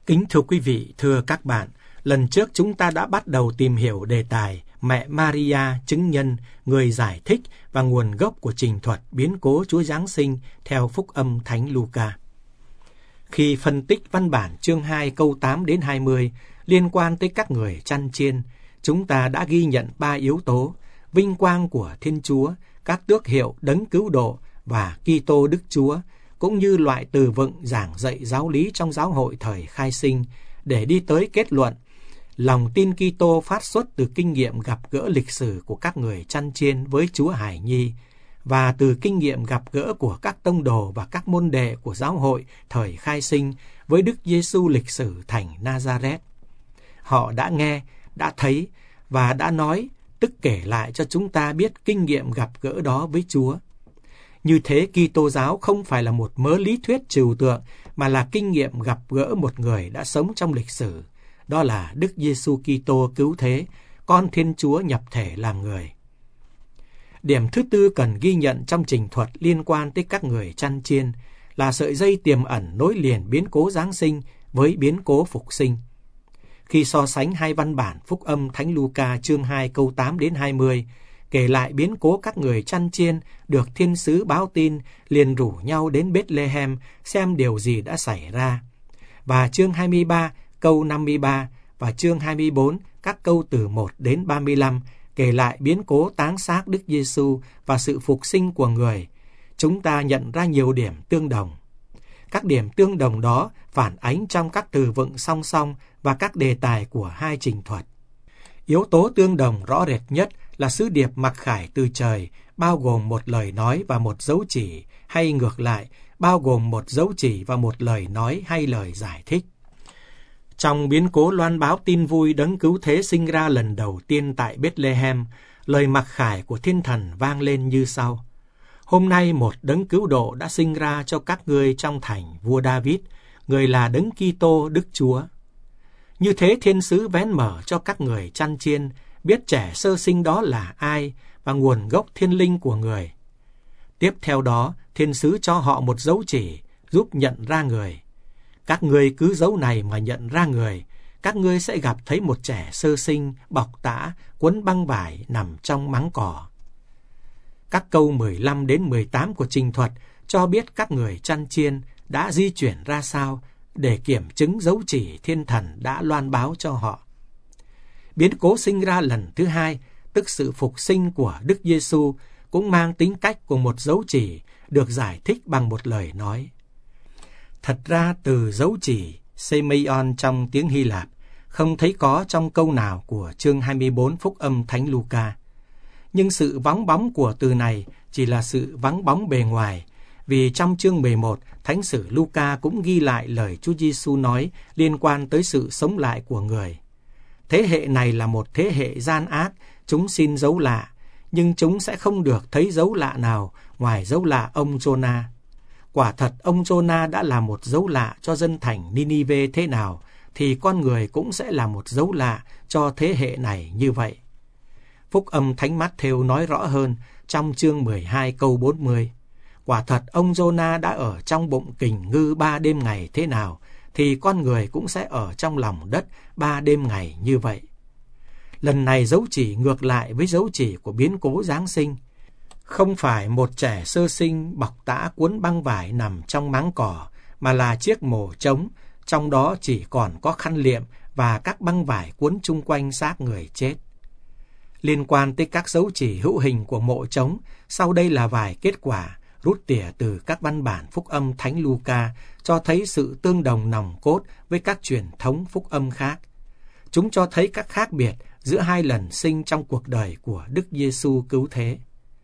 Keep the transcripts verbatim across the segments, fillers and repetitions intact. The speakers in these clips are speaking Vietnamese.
Kính thưa quý vị, thưa các bạn, lần trước chúng ta đã bắt đầu tìm hiểu đề tài Mẹ Maria, chứng nhân, người giải thích và nguồn gốc của trình thuật biến cố Chúa Giáng sinh theo Phúc âm Thánh Luca. Khi phân tích văn bản chương hai câu tám đến hai mươi liên quan tới các người chăn chiên, chúng ta đã ghi nhận ba yếu tố: vinh quang của Thiên Chúa, các tước hiệu đấng cứu độ và Kitô Đức Chúa, cũng như loại từ vựng giảng dạy giáo lý trong giáo hội thời khai sinh, để đi tới kết luận lòng tin Kitô phát xuất từ kinh nghiệm gặp gỡ lịch sử của các người chăn chiên với Chúa Hài Nhi và từ kinh nghiệm gặp gỡ của các tông đồ và các môn đệ của giáo hội thời khai sinh với Đức Giêsu lịch sử thành Nazareth. Họ đã nghe, đã thấy và đã nói, tức kể lại cho chúng ta biết kinh nghiệm gặp gỡ đó với Chúa. Như thế, Kitô giáo không phải là một mớ lý thuyết trừu tượng, mà là kinh nghiệm gặp gỡ một người đã sống trong lịch sử. Đó là Đức Giêsu Kitô cứu thế, con Thiên Chúa nhập thể làm người. Điểm thứ tư cần ghi nhận trong trình thuật liên quan tới các người chăn chiên là sợi dây tiềm ẩn nối liền biến cố Giáng sinh với biến cố phục sinh. Khi so sánh hai văn bản Phúc âm Thánh Luca chương hai câu tám đến hai mươi, kể lại biến cố các người chăn chiên được thiên sứ báo tin liền rủ nhau đến Bethlehem xem điều gì đã xảy ra. Và chương hai mươi ba câu năm mươi ba và chương hai mươi bốn các câu từ một đến ba mươi lăm kể lại biến cố táng xác Đức Giêsu và sự phục sinh của người. Chúng ta nhận ra nhiều điểm tương đồng. Các điểm tương đồng đó phản ánh trong các từ vựng song song và các đề tài của hai trình thuật. Yếu tố tương đồng rõ rệt nhất là sứ điệp mặc khải từ trời, bao gồm một lời nói và một dấu chỉ, hay ngược lại, bao gồm một dấu chỉ và một lời nói hay lời giải thích. Trong biến cố loan báo tin vui đấng cứu thế sinh ra lần đầu tiên tại Bethlehem, lời mặc khải của thiên thần vang lên như sau: Hôm nay một đấng cứu độ đã sinh ra cho các ngươi trong thành vua David, người là đấng Kitô Đức Chúa. Như thế, thiên sứ vén mở cho các người chăn chiên biết trẻ sơ sinh đó là ai và nguồn gốc thiên linh của người. Tiếp theo đó, thiên sứ cho họ một dấu chỉ giúp nhận ra người. Các ngươi cứ dấu này mà nhận ra người, các ngươi sẽ gặp thấy một trẻ sơ sinh bọc tã, quấn băng vải nằm trong máng cỏ. Các câu mười lăm đến mười tám của trình thuật cho biết các người chăn chiên đã di chuyển ra sao để kiểm chứng dấu chỉ thiên thần đã loan báo cho họ. Biến cố sinh ra lần thứ hai, tức sự phục sinh của Đức Giêsu, cũng mang tính cách của một dấu chỉ được giải thích bằng một lời nói. Thật ra từ dấu chỉ Semeion trong tiếng Hy Lạp không thấy có trong câu nào của chương hai mươi bốn Phúc âm Thánh Luca. Nhưng sự vắng bóng của từ này chỉ là sự vắng bóng bề ngoài, vì trong chương mười một, Thánh sử Luca cũng ghi lại lời Chúa Giêsu nói liên quan tới sự sống lại của người. Thế hệ này là một thế hệ gian ác, chúng xin dấu lạ, nhưng chúng sẽ không được thấy dấu lạ nào ngoài dấu lạ ông Giô-na. Quả thật ông Giô-na đã là một dấu lạ cho dân thành Ninive thế nào, thì con người cũng sẽ là một dấu lạ cho thế hệ này như vậy. Phúc âm Thánh Mát-thêu nói rõ hơn trong chương mười hai câu bốn mươi. Quả thật ông Giô-na đã ở trong bụng kình ngư ba đêm ngày thế nào, thì con người cũng sẽ ở trong lòng đất ba đêm ngày như vậy. Lần này dấu chỉ ngược lại với dấu chỉ của biến cố Giáng sinh. Không phải một trẻ sơ sinh bọc tã cuốn băng vải nằm trong máng cỏ, mà là chiếc mồ trống, trong đó chỉ còn có khăn liệm và các băng vải cuốn chung quanh xác người chết. Liên quan tới các dấu chỉ hữu hình của mộ trống, sau đây là vài kết quả rút tỉa từ các văn bản Phúc âm Thánh Luca cho thấy sự tương đồng nòng cốt với các truyền thống phúc âm khác. Chúng cho thấy các khác biệt giữa hai lần sinh trong cuộc đời của Đức Giêsu cứu thế.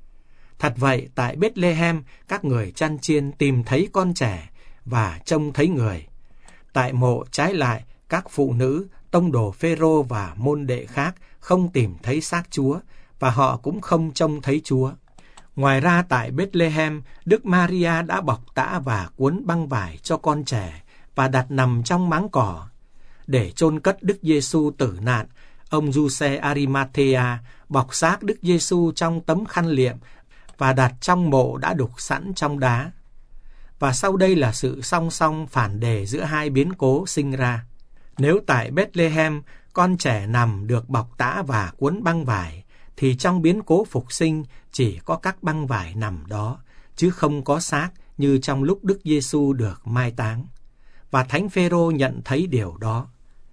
Thật vậy, tại Bethlehem, các người chăn chiên tìm thấy con trẻ và trông thấy người. Tại mộ trái lại, các phụ nữ, tông đồ Phêrô và môn đệ khác không tìm thấy xác Chúa, và họ cũng không trông thấy Chúa. Ngoài ra, tại Bethlehem, Đức Maria đã bọc tã và cuốn băng vải cho con trẻ và đặt nằm trong máng cỏ. Để chôn cất Đức Giêsu tử nạn, ông Giuse Arimathea bọc xác Đức Giêsu trong tấm khăn liệm và đặt trong mộ đã đục sẵn trong đá. Và sau đây là sự song song phản đề giữa hai biến cố sinh ra. Nếu tại Bethlehem con trẻ nằm được bọc tã và cuốn băng vải, thì trong biến cố phục sinh chỉ có các băng vải nằm đó, chứ không có xác như trong lúc Đức Giêsu được mai táng. Và Thánh Phêrô nhận thấy điều đó.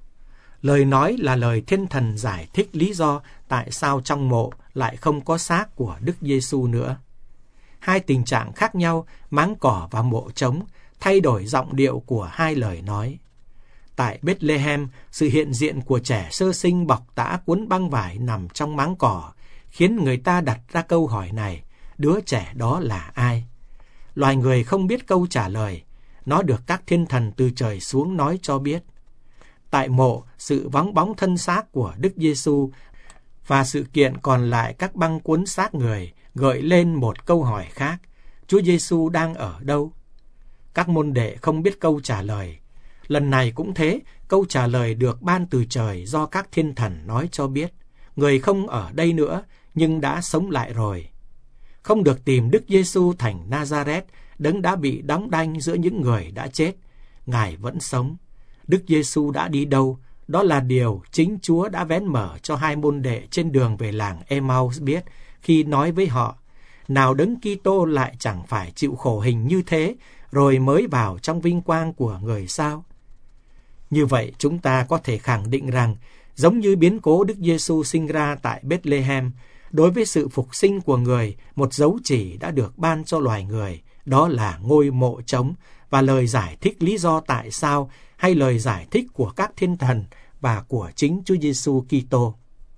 Lời nói là lời Thiên Thần giải thích lý do tại sao trong mộ lại không có xác của Đức Giêsu nữa. Hai tình trạng khác nhau, máng cỏ và mộ trống, thay đổi giọng điệu của hai lời nói. Tại Bethlehem, sự hiện diện của trẻ sơ sinh bọc tã cuốn băng vải nằm trong máng cỏ, khiến người ta đặt ra câu hỏi này, đứa trẻ đó là ai? Loài người không biết câu trả lời, nó được các thiên thần từ trời xuống nói cho biết. Tại mộ, sự vắng bóng thân xác của Đức Giêsu và sự kiện còn lại các băng cuốn xác người gợi lên một câu hỏi khác, Chúa Giêsu đang ở đâu? Các môn đệ không biết câu trả lời. Lần này cũng thế, câu trả lời được ban từ trời do các thiên thần nói cho biết. Người không ở đây nữa, nhưng đã sống lại rồi. Không được tìm Đức Giêsu thành Nazareth, đấng đã bị đóng đanh giữa những người đã chết. Ngài vẫn sống. Đức Giêsu đã đi đâu? Đó là điều chính Chúa đã vén mở cho hai môn đệ trên đường về làng Emmaus biết khi nói với họ, nào đấng Kitô lại chẳng phải chịu khổ hình như thế, rồi mới vào trong vinh quang của người sao? Như vậy chúng ta có thể khẳng định rằng, giống như biến cố Đức Giêsu sinh ra tại Bethlehem, đối với sự phục sinh của người, một dấu chỉ đã được ban cho loài người, đó là ngôi mộ trống và lời giải thích lý do tại sao, hay lời giải thích của các thiên thần và của chính Chúa Giêsu Kitô.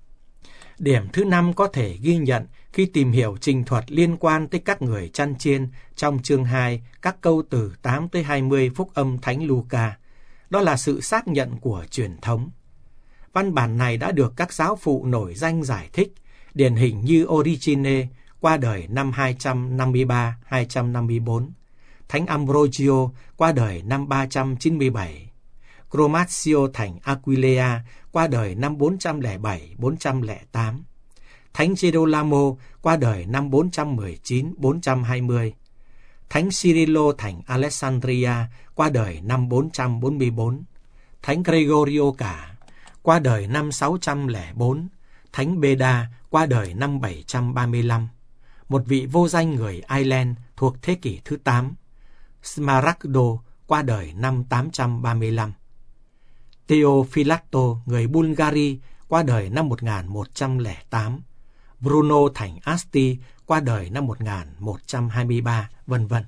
Điểm thứ năm có thể ghi nhận khi tìm hiểu trình thuật liên quan tới các người chăn chiên trong chương hai, các câu từ tám tới hai mươi phúc âm Thánh Luca. Đó là sự xác nhận của truyền thống. Văn bản này đã được các giáo phụ nổi danh giải thích, điển hình như Origene, qua đời năm hai trăm năm mươi ba đến hai trăm năm mươi bốn, Thánh Ambrogio, qua đời năm ba trăm chín mươi bảy, Chromatio thành Aquileia, qua đời năm bốn trăm lẻ bảy đến bốn trăm lẻ tám, Thánh Girolamo, qua đời năm bốn trăm mười chín đến bốn trăm hai mươi, Thánh Cyrilo thành Alexandria, qua đời năm bốn trăm bốn mươi bốn, Thánh Gregorio cả, qua đời năm sáu trăm lẻ bốn, Thánh Beda, qua đời năm bảy trăm ba mươi lăm, một vị vô danh người Ireland thuộc thế kỷ thứ tám, Smaragdo, qua đời năm tám trăm ba mươi lăm, Theophilato, người Bulgaria, qua đời năm một nghìn một trăm lẻ tám, Bruno thành Asti, qua đời năm một nghìn một trăm hai mươi ba, vân vân.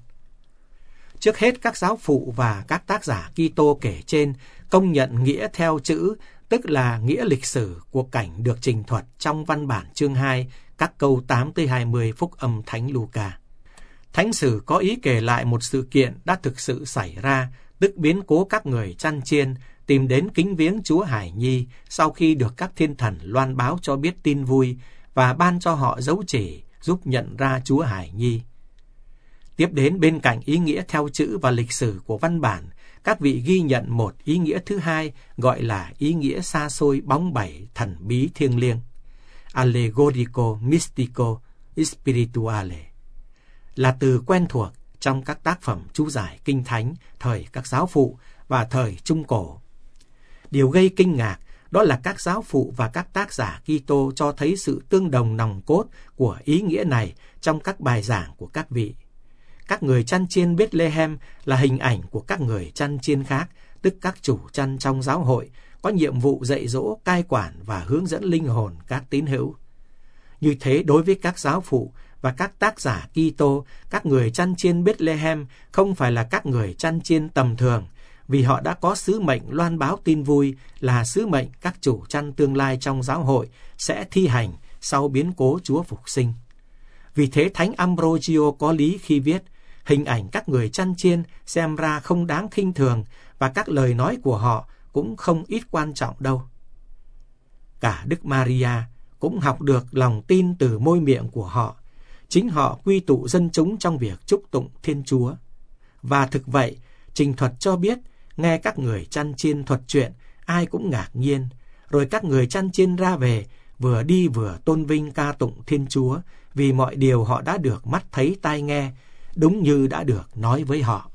Trước hết, các giáo phụ và các tác giả Kitô kể trên công nhận nghĩa theo chữ, tức là nghĩa lịch sử của cảnh được trình thuật trong văn bản chương hai, các câu tám tới hai mươi phúc âm Thánh Luca. Thánh sử có ý kể lại một sự kiện đã thực sự xảy ra, tức biến cố các người chăn chiên tìm đến kính viếng Chúa Hải Nhi sau khi được các thiên thần loan báo cho biết tin vui và ban cho họ dấu chỉ giúp nhận ra Chúa Hải Nhi. Tiếp đến, bên cạnh ý nghĩa theo chữ và lịch sử của văn bản, các vị ghi nhận một ý nghĩa thứ hai gọi là ý nghĩa xa xôi bóng bẩy thần bí thiêng liêng, allegorico mystico spirituale, là từ quen thuộc trong các tác phẩm chú giải kinh thánh thời các giáo phụ và thời Trung Cổ. Điều gây kinh ngạc đó là các giáo phụ và các tác giả Kitô cho thấy sự tương đồng nòng cốt của ý nghĩa này trong các bài giảng của các vị. Các người chăn chiên Bethlehem là hình ảnh của các người chăn chiên khác, tức các chủ chăn trong giáo hội, có nhiệm vụ dạy dỗ, cai quản và hướng dẫn linh hồn các tín hữu. Như thế, đối với các giáo phụ và các tác giả Kitô, các người chăn chiên Bethlehem không phải là các người chăn chiên tầm thường, vì họ đã có sứ mệnh loan báo tin vui, là sứ mệnh các chủ chăn tương lai trong giáo hội sẽ thi hành sau biến cố Chúa phục sinh. Vì thế, Thánh Ambrogio có lý khi viết, hình ảnh các người chăn chiên xem ra không đáng khinh thường và các lời nói của họ cũng không ít quan trọng đâu. Cả Đức Maria cũng học được lòng tin từ môi miệng của họ. Chính họ quy tụ dân chúng trong việc chúc tụng Thiên Chúa. Và thực vậy, trình thuật cho biết, nghe các người chăn chiên thuật chuyện, ai cũng ngạc nhiên. Rồi các người chăn chiên ra về, vừa đi vừa tôn vinh ca tụng Thiên Chúa, vì mọi điều họ đã được mắt thấy tai nghe, đúng như đã được nói với họ.